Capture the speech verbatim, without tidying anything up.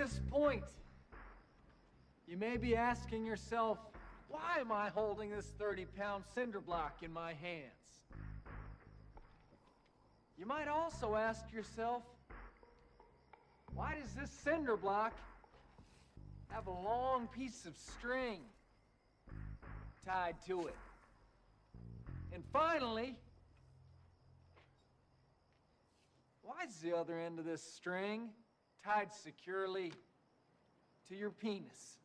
this point, you may be asking yourself, why am I holding this thirty pound cinder block in my hands? You might also ask yourself, why does this cinder block have a long piece of string tied to it? And finally, why is the other end of this string tied securely to your penis?